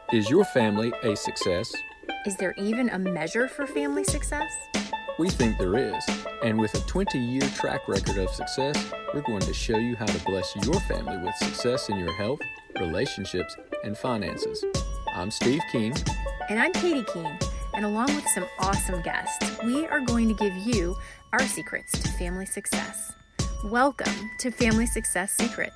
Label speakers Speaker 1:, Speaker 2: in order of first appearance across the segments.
Speaker 1: Is your family a success?
Speaker 2: Is there even a measure for family success?
Speaker 1: We think there is, and with a 20-year track record of success, we're going to show you how to bless your family with success in your health, relationships, and finances. I'm Steve Keene.
Speaker 2: And I'm Katie Keene, and along with some awesome guests, we are going to give you our secrets to family success. Welcome to Family Success Secrets.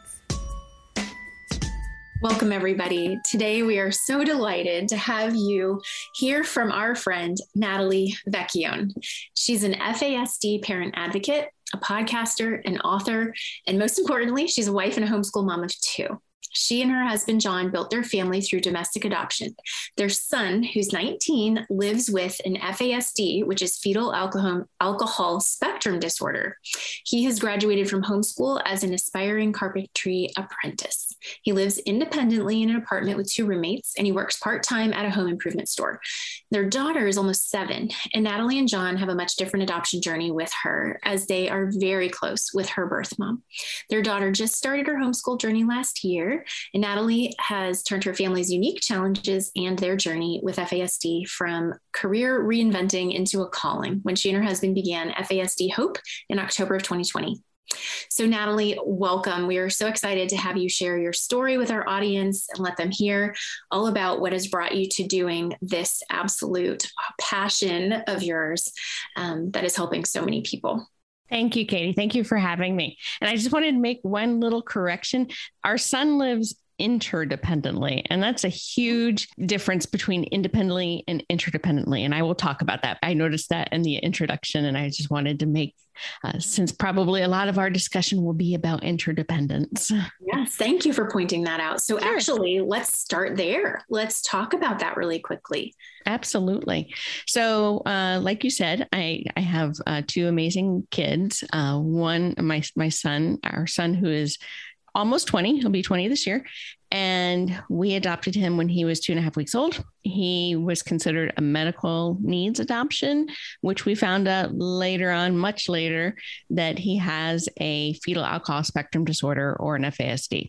Speaker 3: Welcome, everybody. Today, we are so delighted to have you hear from our friend, Natalie Vecchione. She's an FASD parent advocate, a podcaster, an author, and most importantly, she's a wife and a homeschool mom of two. She and her husband, John, built their family through domestic adoption. Their son, who's 19, lives with an FASD, which is fetal alcohol spectrum disorder. He has graduated from homeschool as an aspiring carpentry apprentice. He lives independently in an apartment with two roommates, and he works part-time at a home improvement store. Their daughter is almost 7, and Natalie and John have a much different adoption journey with her, as they are very close with her birth mom. Their daughter just started her homeschool journey last year, and Natalie has turned her family's unique challenges and their journey with FASD from career reinventing into a calling when she and her husband began FASD Hope in October of 2020. So Natalie, welcome. We are so excited to have you share your story with our audience and let them hear all about what has brought you to doing this absolute passion of yours that is helping so many people.
Speaker 4: Thank you, Katie. Thank you for having me. And I just wanted to make one little correction. Our son lives interdependently, and that's a huge difference between independently and interdependently. And I will talk about that. I noticed that in the introduction, and I just wanted to make, since probably a lot of our discussion will be about interdependence.
Speaker 3: Yes, thank you for pointing that out. So
Speaker 4: Sure.
Speaker 3: Actually, let's start there. Let's talk about that really quickly.
Speaker 4: Absolutely. So, like you said, I have two amazing kids. One, my son, our son, who is almost 20, he'll be 20 this year. And we adopted him when he was 2.5 weeks old. He was considered a medical needs adoption, which we found out later on, much later, that he has a fetal alcohol spectrum disorder, or an FASD.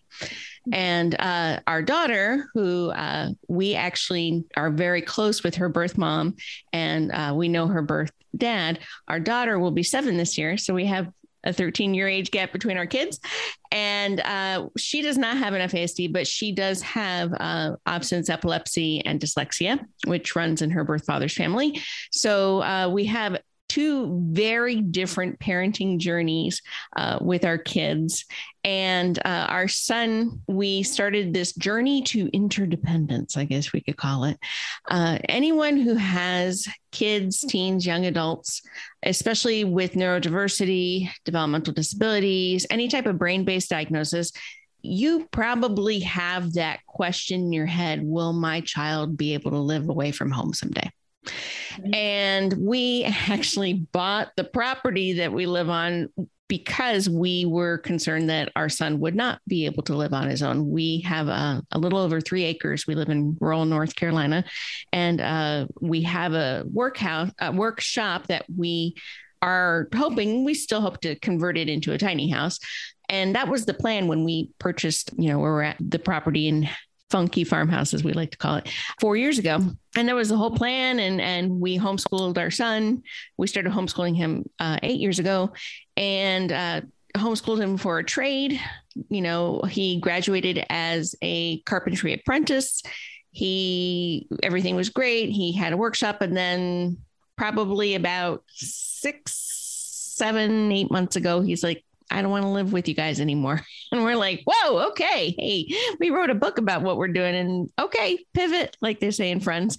Speaker 4: And our daughter, who we actually are very close with her birth mom, and we know her birth dad, our daughter will be 7 this year. So we have a 13-year age gap between our kids. And she does not have an FASD, but she does have absence epilepsy and dyslexia, which runs in her birth father's family. So we have two very different parenting journeys with our kids. And our son, we started this journey to interdependence, I guess we could call it. Anyone who has kids, teens, young adults, especially with neurodiversity, developmental disabilities, any type of brain-based diagnosis, you probably have that question in your head: will my child be able to live away from home someday? And we actually bought the property that we live on because we were concerned that our son would not be able to live on his own. We have a little over 3 acres. We live in rural North Carolina, and we have a workshop that we are hoping, we still hope to convert it into a tiny house. And that was the plan when we purchased, where we're at, the property in Funky Farmhouse, as we like to call it, 4 years ago. And there was a whole plan, and we homeschooled our son. We started homeschooling him 8 years ago, and homeschooled him for a trade. He graduated as a carpentry apprentice. Everything was great. He had a workshop, and then probably about 6, 7, 8 months ago, he's like, I don't want to live with you guys anymore. And we're like, whoa, okay. Hey, we wrote a book about what we're doing, and okay, pivot, like they say in Friends.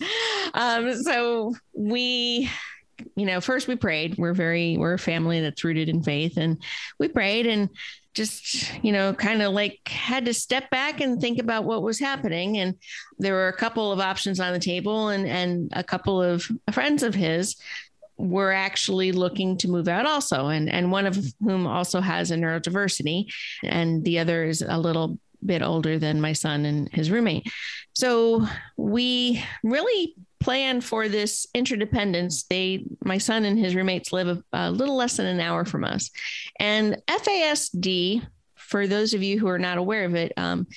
Speaker 4: So we, first we prayed. We're a family that's rooted in faith, and we prayed and just, kind of like had to step back and think about what was happening. And there were a couple of options on the table, and a couple of friends of his were actually looking to move out also. And one of whom also has a neurodiversity, and the other is a little bit older than my son and his roommate. So we really planned for this interdependence. My son and his roommates live a little less than an hour from us. And FASD, for those of you who are not aware of it,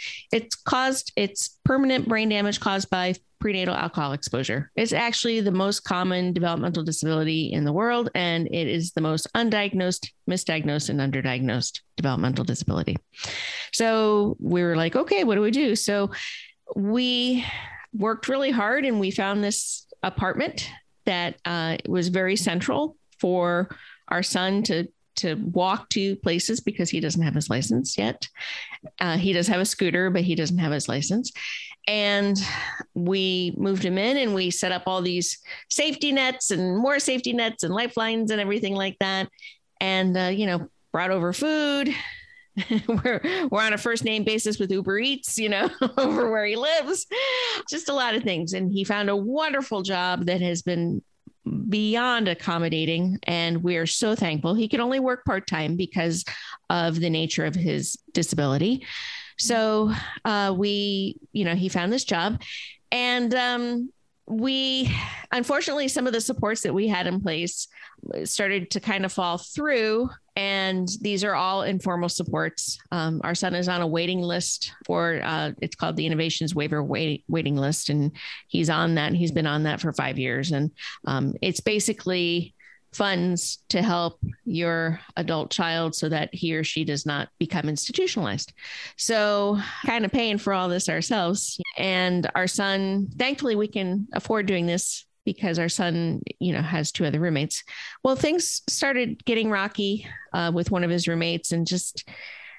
Speaker 4: it's permanent brain damage caused by prenatal alcohol exposure. It's actually the most common developmental disability in the world, and it is the most undiagnosed, misdiagnosed, and underdiagnosed developmental disability. So we were like, okay, what do we do? So we worked really hard, and we found this apartment that was very central for our son to walk to places because he doesn't have his license yet. He does have a scooter, but he doesn't have his license. And we moved him in, and we set up all these safety nets and more safety nets and lifelines and everything like that. And, brought over food. we're on a first name basis with Uber Eats, over where he lives, just a lot of things. And he found a wonderful job that has been beyond accommodating. And we are so thankful. He can only work part-time because of the nature of his disability. So he found this job, and we, unfortunately, some of the supports that we had in place started to kind of fall through. And these are all informal supports. Our son is on a waiting list for, it's called the Innovations Waiver waiting list. And he's on that. And he's been on that for 5 years. And it's basically funds to help your adult child so that he or she does not become institutionalized. So kind of paying for all this ourselves. And our son, thankfully, we can afford doing this because our son, has 2 other roommates. Well, things started getting rocky with one of his roommates, and just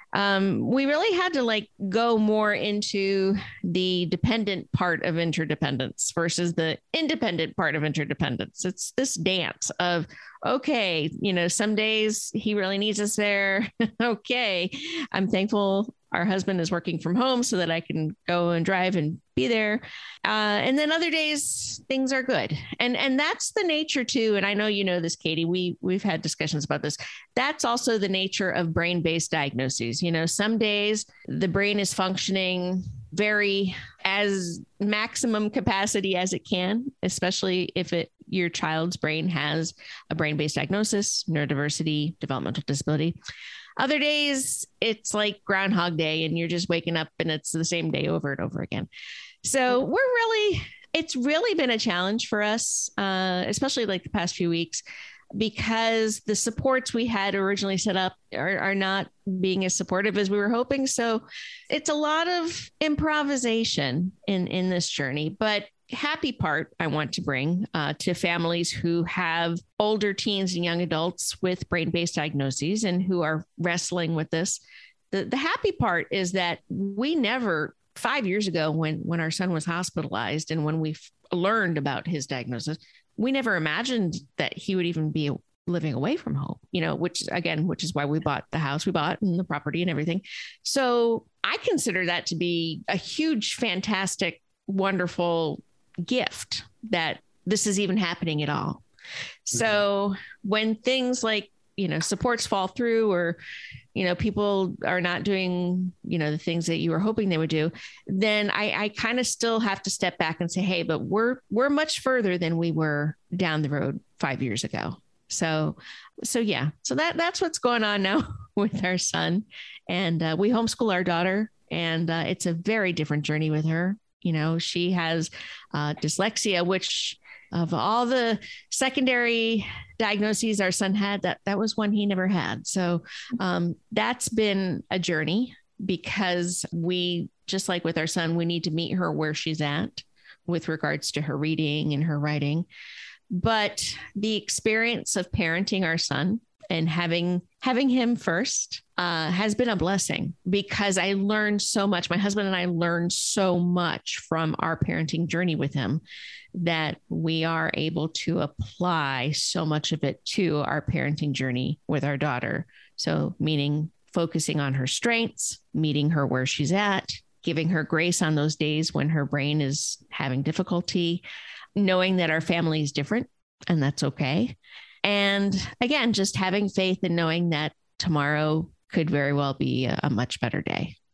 Speaker 4: we really had to go more into the dependent part of interdependence versus the independent part of interdependence. It's this dance of, okay, some days he really needs us there. Okay. I'm thankful our husband is working from home so that I can go and drive and be there. And then other days things are good. And that's the nature too. And I know, this, Katie, we've had discussions about this. That's also the nature of brain-based diagnoses. Some days the brain is functioning very as maximum capacity as it can, especially if your child's brain has a brain-based diagnosis, neurodiversity, developmental disability. Other days, it's like Groundhog Day, and you're just waking up and it's the same day over and over again. So it's really been a challenge for us, especially the past few weeks, because the supports we had originally set up are not being as supportive as we were hoping. So it's a lot of improvisation in this journey, but happy part I want to bring to families who have older teens and young adults with brain-based diagnoses and who are wrestling with this. The happy part is that we never, 5 years ago when our son was hospitalized and when we learned about his diagnosis, we never imagined that he would even be living away from home, which is why we bought the house we bought and the property and everything. So I consider that to be a huge, fantastic, wonderful gift that this is even happening at all. So when things like, supports fall through, or, people are not doing, the things that you were hoping they would do, then I kind of still have to step back and say, hey, but we're much further than we were down the road 5 years ago. So that's what's going on now with our son. And we homeschool our daughter, and it's a very different journey with her. She has dyslexia, which of all the secondary diagnoses our son had, that was one he never had. So that's been a journey, because we, just like with our son, we need to meet her where she's at with regards to her reading and her writing. But the experience of parenting our son and having him first has been a blessing, because I learned so much. My husband and I learned so much from our parenting journey with him that we are able to apply so much of it to our parenting journey with our daughter. So meaning focusing on her strengths, meeting her where she's at, giving her grace on those days when her brain is having difficulty, knowing that our family is different and that's okay. And again, just having faith and knowing that tomorrow could very well be a much better day.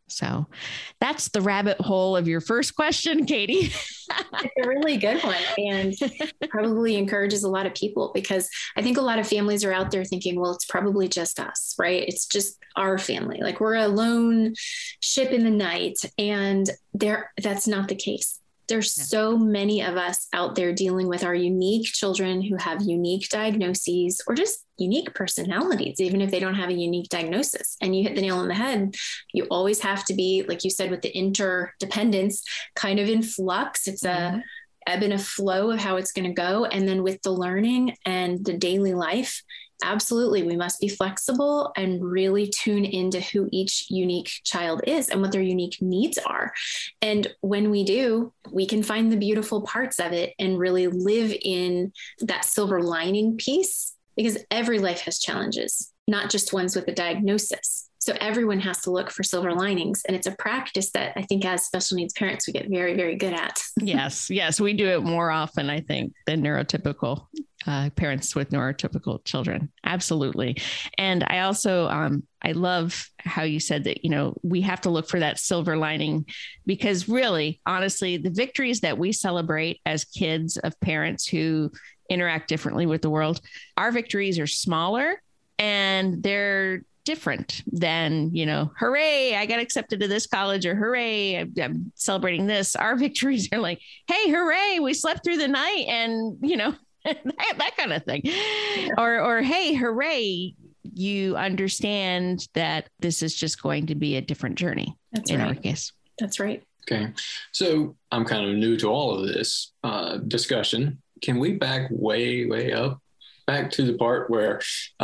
Speaker 4: So that's the rabbit hole of your first question, Katie.
Speaker 3: It's a really good one, and probably encourages a lot of people, because I think a lot of families are out there thinking, well, it's probably just us, right? It's just our family. Like we're a lone ship in the night, and that's not the case. There's so many of us out there dealing with our unique children who have unique diagnoses or just unique personalities, even if they don't have a unique diagnosis. And you hit the nail on the head. You always have to be, like you said, with the interdependence, kind of in flux. It's a ebb and a flow of how it's going to go. And then with the learning and the daily life, absolutely, we must be flexible and really tune into who each unique child is and what their unique needs are. And when we do, we can find the beautiful parts of it and really live in that silver lining piece, because every life has challenges, not just ones with a diagnosis. So everyone has to look for silver linings. And it's a practice that I think as special needs parents, we get very, very good at.
Speaker 4: Yes. We do it more often, I think, than neurotypical parents with neurotypical children. Absolutely. And I also, I love how you said that, we have to look for that silver lining, because really, honestly, the victories that we celebrate as kids of parents who interact differently with the world, our victories are smaller and they're different than, hooray, I got accepted to this college, or hooray, I'm celebrating this. Our victories are like, hey, hooray, we slept through the night, and, that kind of thing. Or, hey, hooray, you understand that this is just going to be a different journey.
Speaker 3: That's
Speaker 4: in
Speaker 3: right.
Speaker 4: our case.
Speaker 3: That's right.
Speaker 1: Okay. So I'm kind of new to all of this discussion. Can we back way up, back to the part where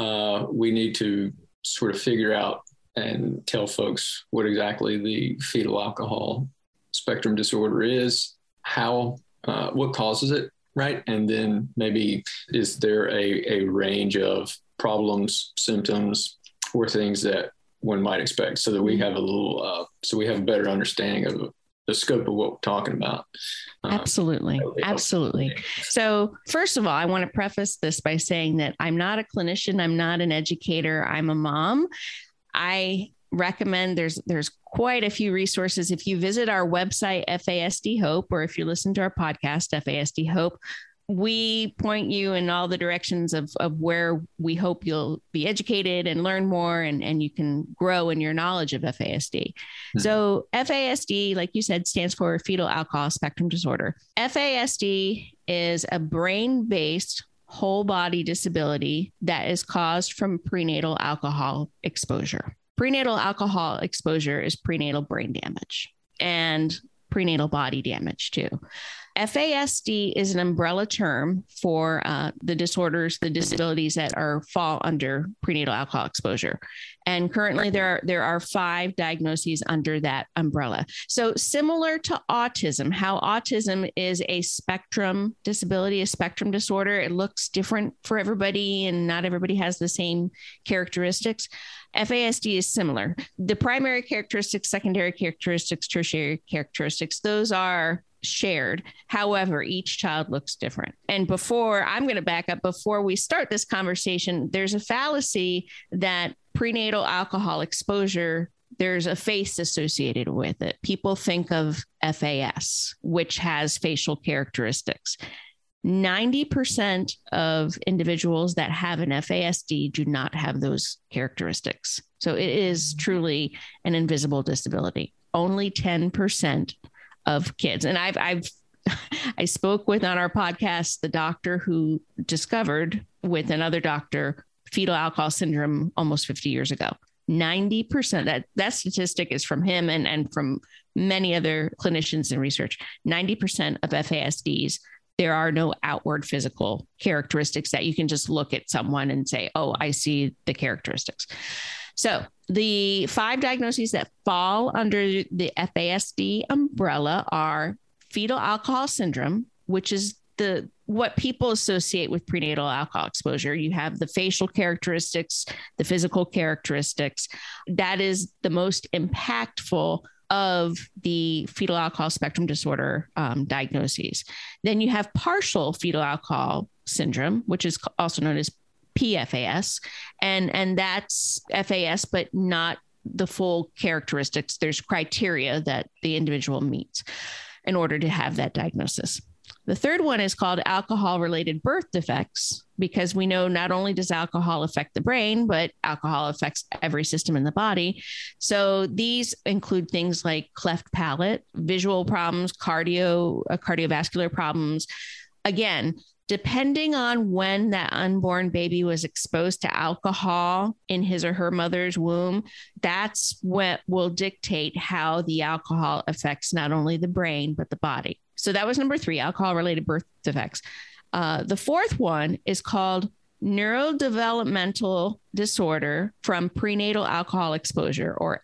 Speaker 1: we need to sort of figure out and tell folks what exactly the fetal alcohol spectrum disorder is, what causes it, right? And then maybe, is there a range of problems, symptoms, or things that one might expect, so that we have a better understanding of the scope of what we're talking about.
Speaker 4: Absolutely. So first of all, I want to preface this by saying that I'm not a clinician. I'm not an educator. I'm a mom. I recommend there's quite a few resources. If you visit our website, FASD Hope, or if you listen to our podcast, FASD Hope, we point you in all the directions of where we hope you'll be educated and learn more, and you can grow in your knowledge of FASD. Mm-hmm. So FASD, like you said, stands for fetal alcohol spectrum disorder. FASD is a brain-based whole body disability that is caused from prenatal alcohol exposure. Prenatal alcohol exposure is prenatal brain damage and prenatal body damage too. FASD is an umbrella term for the disabilities that fall under prenatal alcohol exposure. And currently there are 5 diagnoses under that umbrella. So similar to autism, how autism is a spectrum disability, a spectrum disorder, it looks different for everybody and not everybody has the same characteristics. FASD is similar. The primary characteristics, secondary characteristics, tertiary characteristics, those are shared. However, each child looks different. And I'm going to back up before we start this conversation. There's a fallacy that prenatal alcohol exposure, there's a face associated with it. People think of FAS, which has facial characteristics. 90% of individuals that have an FASD do not have those characteristics. So it is truly an invisible disability. Only 10% of kids. And I spoke with on our podcast, the doctor who discovered with another doctor, fetal alcohol syndrome almost 50 years ago. 90%, that statistic is from him and from many other clinicians and research. 90% of FASDs, there are no outward physical characteristics that you can just look at someone and say, oh, I see the characteristics. So the 5 diagnoses that fall under the FASD umbrella are fetal alcohol syndrome, which is what people associate with prenatal alcohol exposure. You have the facial characteristics, the physical characteristics. That is the most impactful of the fetal alcohol spectrum disorder diagnoses. Then you have partial fetal alcohol syndrome, which is also known as PFAS, and that's FAS, but not the full characteristics. There's criteria that the individual meets in order to have that diagnosis. The third one is called alcohol-related birth defects, because we know not only does alcohol affect the brain, but alcohol affects every system in the body. So these include things like cleft palate, visual problems, cardiovascular problems. Again, depending on when that unborn baby was exposed to alcohol in his or her mother's womb, that's what will dictate how the alcohol affects not only the brain, but the body. So that was number 3, alcohol-related birth defects. The fourth one is called neurodevelopmental disorder from prenatal alcohol exposure, or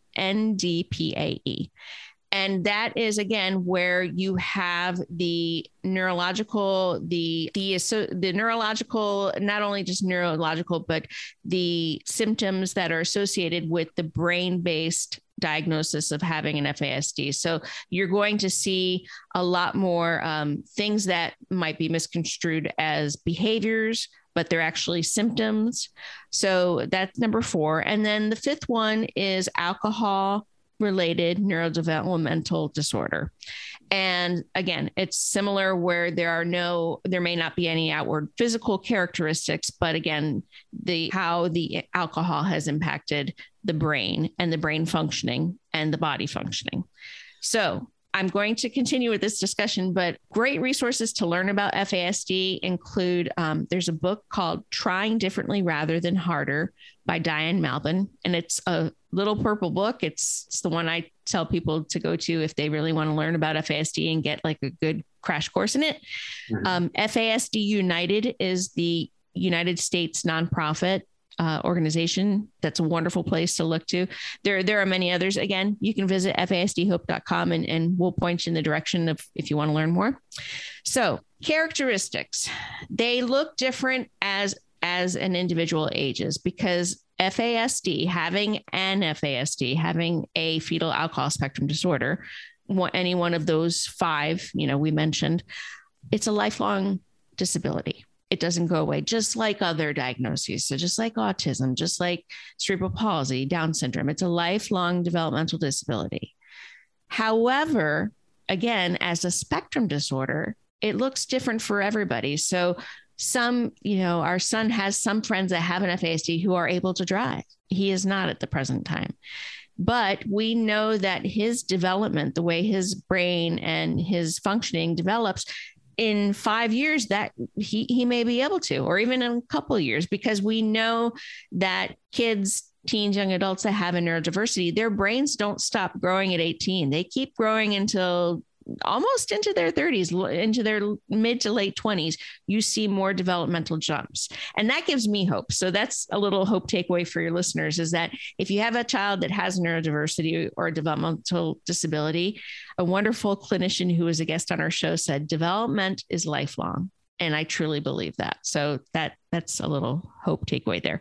Speaker 4: NDPAE. And that is, again, where you have the neurological, the neurological, not only just neurological, but the symptoms that are associated with the brain-based diagnosis of having an FASD. So you're going to see a lot more things that might be misconstrued as behaviors, but they're actually symptoms. So that's number 4. And then the 5th one is alcohol-related neurodevelopmental disorder. And again, it's similar where there may not be any outward physical characteristics, but again, how the alcohol has impacted the brain and the brain functioning and the body functioning. So I'm going to continue with this discussion, but great resources to learn about FASD include, there's a book called Trying Differently Rather Than Harder by Diane Malbon. And it's a little purple book. It's the one I tell people to go to if they really want to learn about FASD and get like a good crash course in it. Mm-hmm. FASD United is the United States nonprofit organization. That's a wonderful place to look to. There are many others. Again, you can visit fasdhope.com and we'll point you in the direction of if you want to learn more. So characteristics, they look different as an individual ages, because FASD, having a fetal alcohol spectrum disorder, any one of those 5, we mentioned, it's a lifelong disability. It doesn't go away, just like other diagnoses. So just like autism, just like cerebral palsy, Down syndrome, it's a lifelong developmental disability. However, again, as a spectrum disorder, it looks different for everybody. So our son has some friends that have an FASD who are able to drive. He is not at the present time. But we know that his development, the way his brain and his functioning develops, in 5 years that he may be able to, or even in a couple of years, because we know that kids, teens, young adults that have a neurodiversity, their brains don't stop growing at 18. They keep growing until almost into their 30s, into their mid to late 20s, you see more developmental jumps. And that gives me hope. So that's a little hope takeaway for your listeners, is that if you have a child that has neurodiversity or a developmental disability, a wonderful clinician who was a guest on our show said, development is lifelong. And I truly believe that. So that's a little hope takeaway there.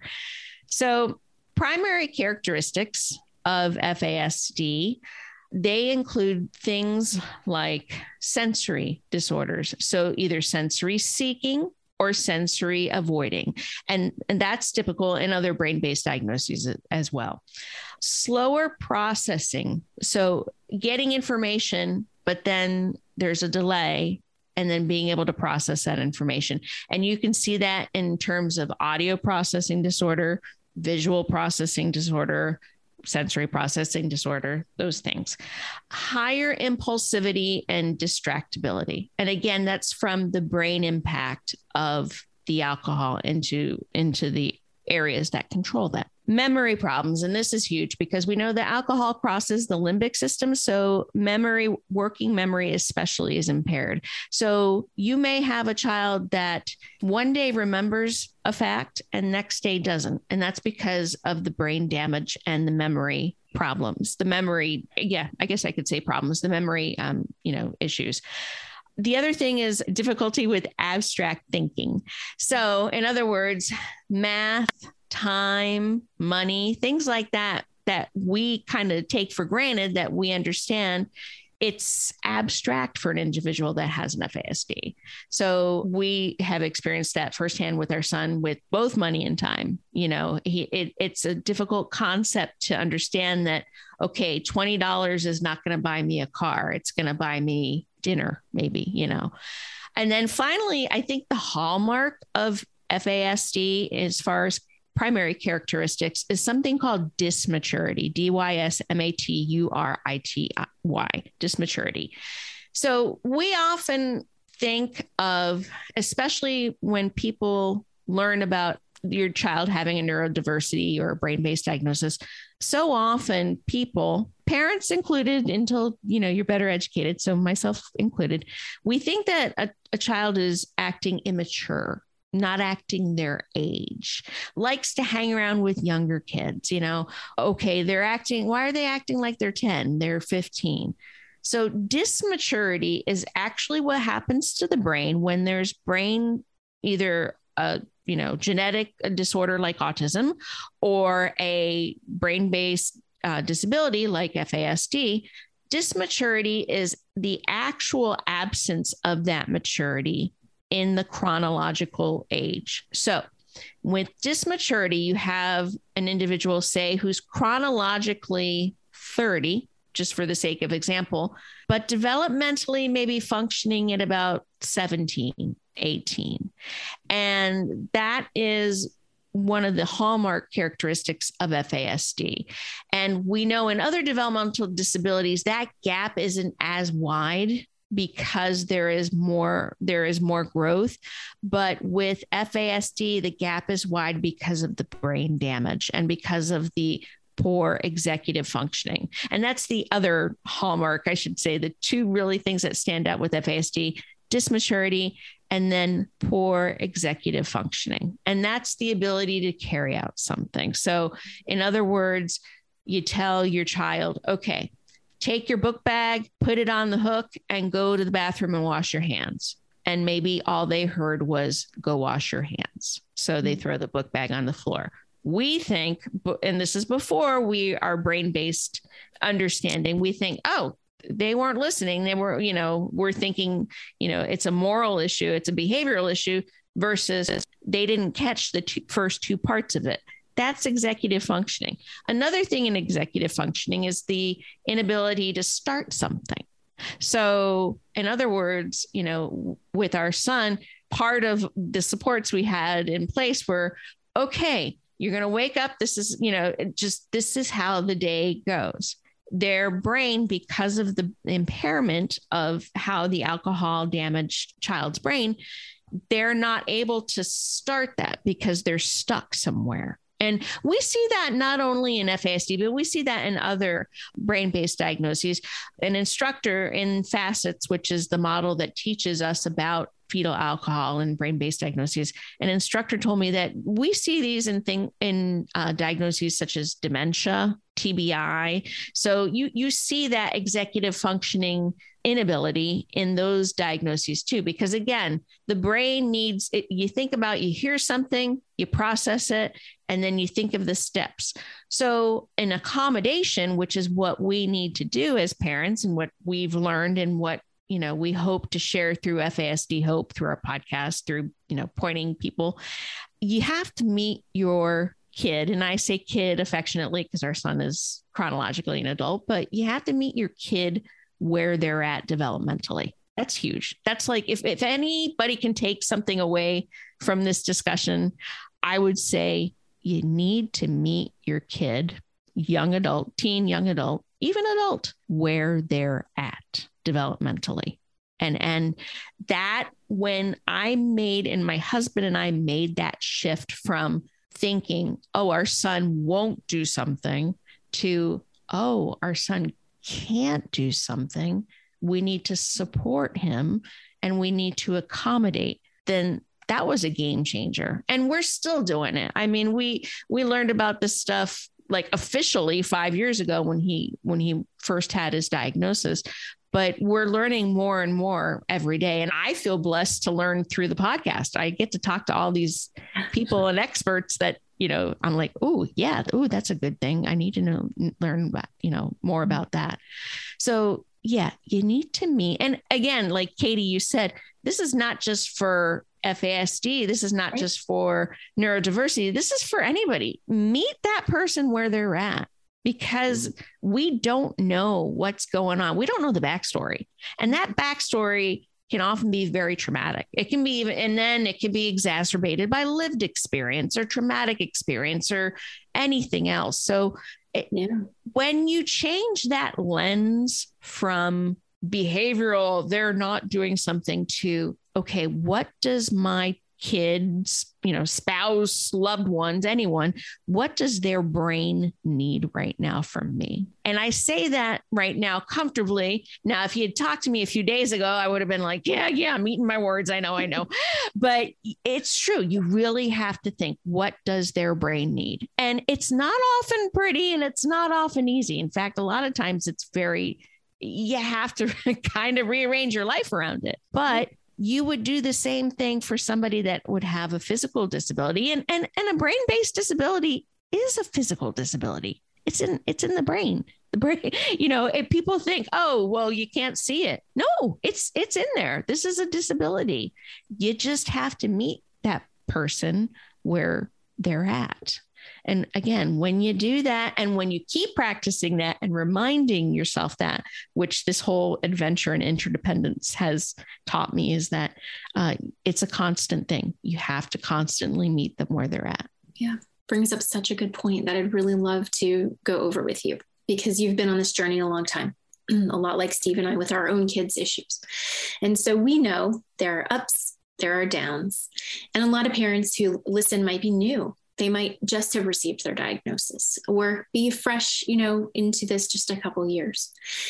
Speaker 4: So primary characteristics of FASD, they include things like sensory disorders. So either sensory seeking or sensory avoiding. And that's typical in other brain-based diagnoses as well. Slower processing. So getting information, but then there's a delay, and then being able to process that information. And you can see that in terms of audio processing disorder, visual processing disorder, sensory processing disorder, those things. Higher impulsivity and distractibility. And again, that's from the brain impact of the alcohol into the areas that control that. Memory problems. And this is huge because we know that alcohol crosses the limbic system. So working memory especially is impaired. So you may have a child that one day remembers a fact and next day doesn't. And that's because of the brain damage and the memory problems. The memory, I guess I could say problems, the memory, issues. The other thing is difficulty with abstract thinking. So in other words, math, time, money, things like that we kind of take for granted that we understand. it's abstract for an individual that has an FASD. So we have experienced that firsthand with our son with both money and time. It's a difficult concept to understand that, okay, $20 is not going to buy me a car. It's going to buy me dinner, maybe. And then finally, I think the hallmark of FASD as far as primary characteristics is something called dysmaturity, dysmaturity, dysmaturity. So we often think of, especially when people learn about your child having a neurodiversity or a brain-based diagnosis, so often people, parents included, until, you're better educated, so myself included, we think that a child is acting immature, not acting their age, likes to hang around with younger kids, okay, why are they acting like they're 10? They're 15. So dysmaturity is actually what happens to the brain when there's either a genetic disorder like autism or a brain-based disability like FASD. Dysmaturity is the actual absence of that maturity in the chronological age. So with dysmaturity, you have an individual, say, who's chronologically 30, just for the sake of example, but developmentally maybe functioning at about 17, 18. And that is one of the hallmark characteristics of FASD. And we know in other developmental disabilities, that gap isn't as wide because there is more growth. But with FASD, the gap is wide because of the brain damage and because of the poor executive functioning. And that's the other hallmark, I should say, the two really things that stand out with FASD: dysmaturity and then poor executive functioning. And that's the ability to carry out something. So in other words, you tell your child, okay, take your book bag, put it on the hook, and go to the bathroom and wash your hands. And maybe all they heard was, go wash your hands. So they throw the book bag on the floor. We think, and this is before our brain-based understanding, we think, oh, they weren't listening. They were, we're thinking, it's a moral issue, it's a behavioral issue, versus they didn't catch the first two parts of it. That's executive functioning. Another thing in executive functioning is the inability to start something. So in other words, with our son, part of the supports we had in place were, okay, you're going to wake up. This is, this is how the day goes. Their brain, because of the impairment of how the alcohol damaged child's brain, they're not able to start that because they're stuck somewhere. And we see that not only in FASD, but we see that in other brain-based diagnoses. An instructor in FACETS, which is the model that teaches us about fetal alcohol and brain-based diagnoses, an instructor told me that we see these in diagnoses such as dementia, TBI. So you see that executive functioning inability in those diagnoses too, because again, the brain needs it. You hear something, you process it, and then you think of the steps. So an accommodation, which is what we need to do as parents and what we've learned and what we hope to share through FASD Hope, through our podcast, through, pointing people, you have to meet your kid. And I say kid affectionately because our son is chronologically an adult, but you have to meet your kid where they're at developmentally. That's huge. That's like, if anybody can take something away from this discussion, I would say you need to meet your kid, young adult, teen, young adult, even adult, where they're at developmentally. And that, when my husband and I made that shift from thinking, oh, our son won't do something, to, oh, our son can't do something, we need to support him and we need to accommodate, then that was a game changer. And we're still doing it. I mean, we learned about this stuff like officially 5 years ago when he first had his diagnosis, but we're learning more and more every day. And I feel blessed to learn through the podcast. I get to talk to all these people and experts that, I'm like, oh yeah, that's a good thing. I need to learn about, more about that. So yeah, you need to meet. And again, like Katie, you said, this is not just for FASD. This is not just for neurodiversity. This is for anybody. Meet that person where they're at, because we don't know what's going on. We don't know the backstory. And that backstory can often be very traumatic. It can be even, and then it can be exacerbated by lived experience or traumatic experience or anything else. So when you change that lens from behavioral, they're not doing something, to, okay, what does my kids, spouse, loved ones, anyone, what does their brain need right now from me? And I say that right now comfortably. Now, if you had talked to me a few days ago, I would have been like, yeah, I'm eating my words. I know. But it's true. You really have to think, what does their brain need? And it's not often pretty, and it's not often easy. In fact, a lot of times you have to kind of rearrange your life around it. But you would do the same thing for somebody that would have a physical disability, and a brain-based disability is a physical disability. It's in the brain. The brain, if people think, oh, well, you can't see it. No, it's in there. This is a disability. You just have to meet that person where they're at. And again, when you do that, and when you keep practicing that and reminding yourself that, which this whole adventure and interdependence has taught me, is that it's a constant thing. You have to constantly meet them where they're at.
Speaker 3: Yeah. Brings up such a good point that I'd really love to go over with you, because you've been on this journey a long time, a lot like Steve and I with our own kids' issues. And so we know there are ups, there are downs, and a lot of parents who listen might be new. They might just have received their diagnosis or be fresh, into this just a couple of years.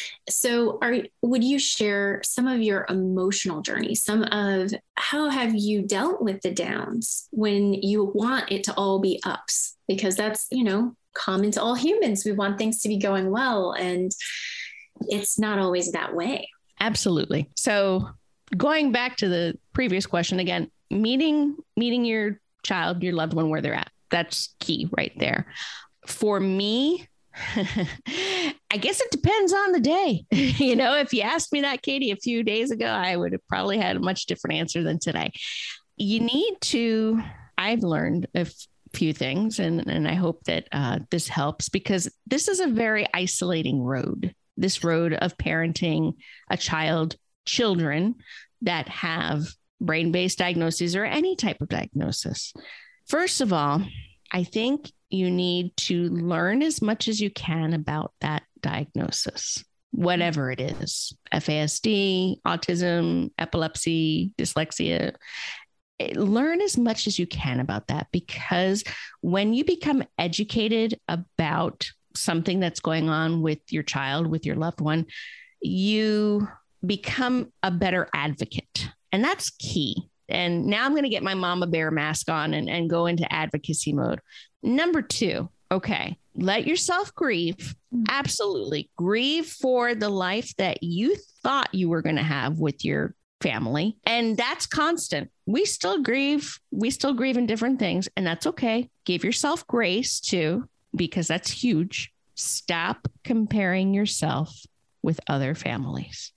Speaker 3: So would you share some of your emotional journey, some of how have you dealt with the downs when you want it to all be ups? Because that's, common to all humans. We want things to be going well, and it's not always that way.
Speaker 4: Absolutely. So going back to the previous question again, meeting your child, your loved one, where they're at. That's key right there. For me, I guess it depends on the day. If you asked me that, Katie, a few days ago, I would have probably had a much different answer than today. I've learned a few things, and I hope that this helps, because this is a very isolating road, this road of parenting children that have brain-based diagnoses or any type of diagnosis. First of all, I think you need to learn as much as you can about that diagnosis, whatever it is, FASD, autism, epilepsy, dyslexia. Learn as much as you can about that, because when you become educated about something that's going on with your child, with your loved one, you become a better advocate. And that's key. And now I'm going to get my mama bear mask on and go into advocacy mode. Number 2, okay, let yourself grieve. Absolutely. Grieve for the life that you thought you were going to have with your family. And that's constant. We still grieve. We still grieve in different things, and that's okay. Give yourself grace too, because that's huge. Stop comparing yourself with other families.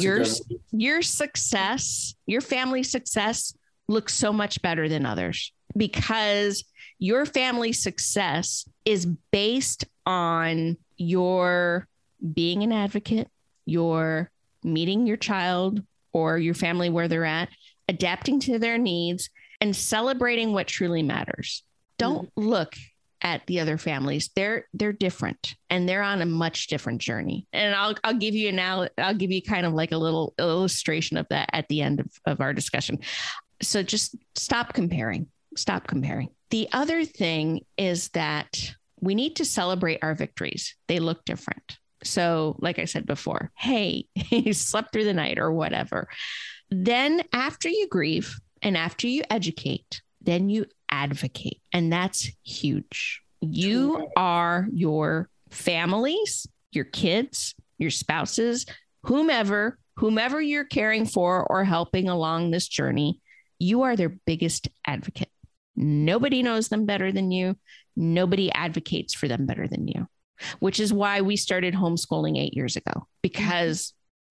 Speaker 4: Your success, your family success looks so much better than others, because your family success is based on your being an advocate, your meeting your child or your family where they're at, adapting to their needs, and celebrating what truly matters. Don't look at the other families. They're different, and they're on a much different journey. And I'll give you I'll give you kind of like a little illustration of that at the end of our discussion. So just stop comparing. Stop comparing. The other thing is that we need to celebrate our victories. They look different. So like I said before, hey, you slept through the night or whatever. Then after you grieve and after you educate, then you advocate. And that's huge. You are your families, your kids, your spouses, whomever you're caring for or helping along this journey, you are their biggest advocate. Nobody knows them better than you. Nobody advocates for them better than you, which is why we started homeschooling 8 years ago, because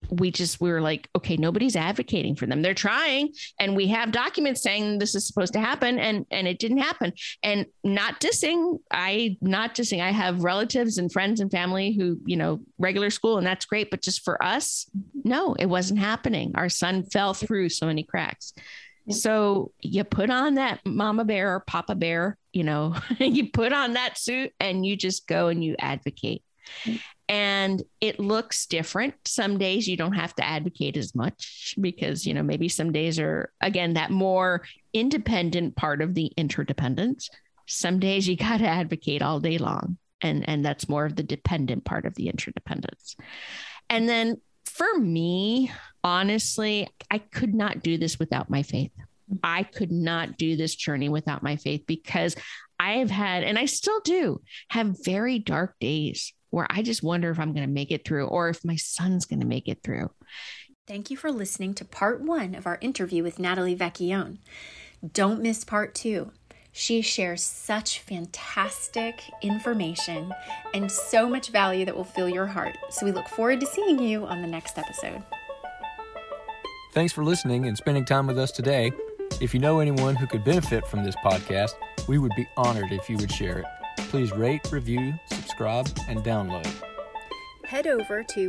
Speaker 4: we were like, okay, nobody's advocating for them. They're trying, and we have documents saying this is supposed to happen, and it didn't happen. And not dissing. I have relatives and friends and family who, regular school, and that's great. But just for us, no, it wasn't happening. Our son fell through so many cracks. So you put on that mama bear or papa bear, you put on that suit and you just go and you advocate. And it looks different. Some days you don't have to advocate as much because, maybe some days are, again, that more independent part of the interdependence. Some days you got to advocate all day long. And that's more of the dependent part of the interdependence. And then for me, honestly, I could not do this without my faith. I could not do this journey without my faith because I have had, and I still do, have very dark days where I just wonder if I'm going to make it through or if my son's going to make it through.
Speaker 2: Thank you for listening to part 1 of our interview with Natalie Vecchione. Don't miss part 2. She shares such fantastic information and so much value that will fill your heart. So we look forward to seeing you on the next episode.
Speaker 1: Thanks for listening and spending time with us today. If you know anyone who could benefit from this podcast, we would be honored if you would share it. Please rate, review, subscribe, and download.
Speaker 2: Head over to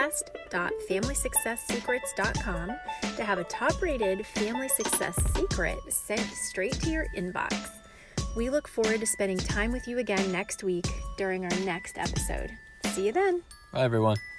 Speaker 2: podcast.familysuccesssecrets.com to have a top-rated family success secret sent straight to your inbox. We look forward to spending time with you again next week during our next episode. See you then.
Speaker 1: Bye, everyone.